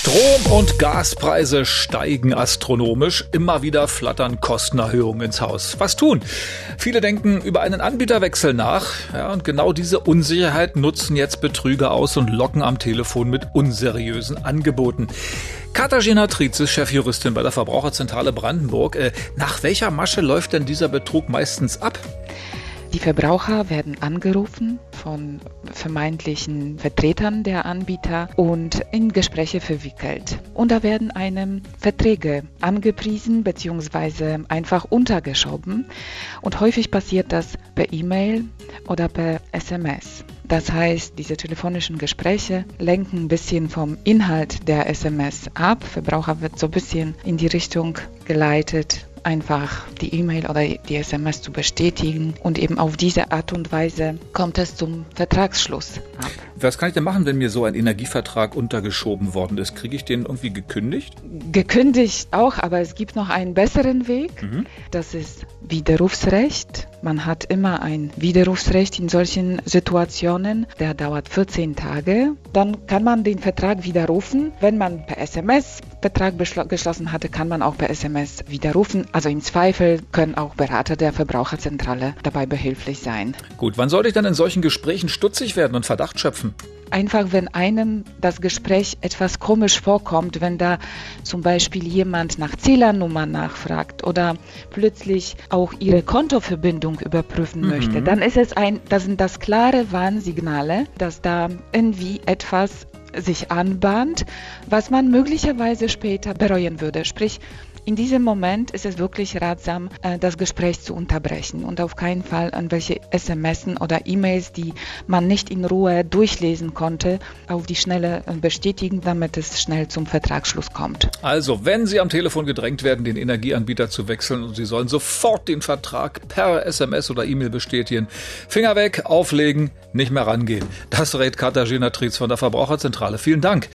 Strom- und Gaspreise steigen astronomisch. Immer wieder flattern Kostenerhöhungen ins Haus. Was tun? Viele denken über einen Anbieterwechsel nach. Ja, und genau diese Unsicherheit nutzen jetzt Betrüger aus und locken am Telefon mit unseriösen Angeboten. Katarzyna Trietzis, Chefjuristin bei der Verbraucherzentrale Brandenburg. Nach welcher Masche läuft denn dieser Betrug meistens ab? Die Verbraucher werden angerufen von vermeintlichen Vertretern der Anbieter und in Gespräche verwickelt. Und da werden einem Verträge angepriesen bzw. einfach untergeschoben. Und häufig passiert das per E-Mail oder per SMS. Das heißt, diese telefonischen Gespräche lenken ein bisschen vom Inhalt der SMS ab. Verbraucher wird so ein bisschen in die Richtung geleitet, einfach die E-Mail oder die SMS zu bestätigen, und eben auf diese Art und Weise kommt es zum Vertragsschluss ab. Was kann ich denn machen, wenn mir so ein Energievertrag untergeschoben worden ist? Kriege ich den irgendwie gekündigt? Gekündigt auch, aber es gibt noch einen besseren Weg. Das ist Widerrufsrecht. Man hat immer ein Widerrufsrecht in solchen Situationen. Der dauert 14 Tage. Dann kann man den Vertrag widerrufen. Wenn man per SMS Vertrag geschlossen hatte, kann man auch per SMS widerrufen. Also im Zweifel können auch Berater der Verbraucherzentrale dabei behilflich sein. Gut, wann sollte ich dann in solchen Gesprächen stutzig werden und Verdacht schöpfen? Einfach, wenn einem das Gespräch etwas komisch vorkommt, wenn da zum Beispiel jemand nach Zählernummer nachfragt oder plötzlich auch ihre Kontoverbindung überprüfen möchte, dann ist das sind das klare Warnsignale, dass da irgendwie etwas sich anbahnt, was man möglicherweise später bereuen würde. Sprich, in diesem Moment ist es wirklich ratsam, das Gespräch zu unterbrechen und auf keinen Fall irgendwelche SMS oder E-Mails, die man nicht in Ruhe durchlesen konnte, auf die Schnelle bestätigen, damit es schnell zum Vertragsschluss kommt. Also, wenn Sie am Telefon gedrängt werden, den Energieanbieter zu wechseln und Sie sollen sofort den Vertrag per SMS oder E-Mail bestätigen, Finger weg, auflegen, nicht mehr rangehen. Das rät Katarzyna Trietzis von der Verbraucherzentrale. Vielen Dank.